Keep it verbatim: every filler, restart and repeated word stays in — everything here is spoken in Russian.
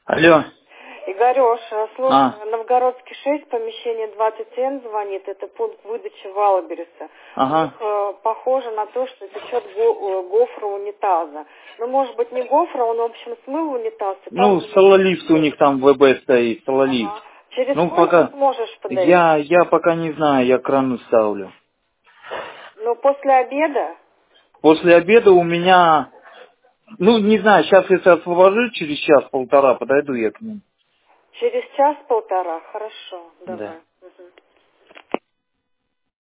Алло. Игорёш, слушай, А. Новгородский шесть, помещение двадцать семь звонит, это пункт выдачи Валбереса. Ага. У них э, похоже на то, что течет го, э, гофра унитаза. Ну, может быть, не гофра, он, в общем, смыл унитаз. И Ну, там сололифт у них там в ВБ стоит, сололифт. ага. Через Ну, сколько пока... сможешь подойти? Я, я пока не знаю, я крану ставлю. Ну, после обеда? После обеда у меня... Ну, не знаю, сейчас если освобожусь, через час-полтора подойду я к ним. Через час-полтора, хорошо, Да. давай.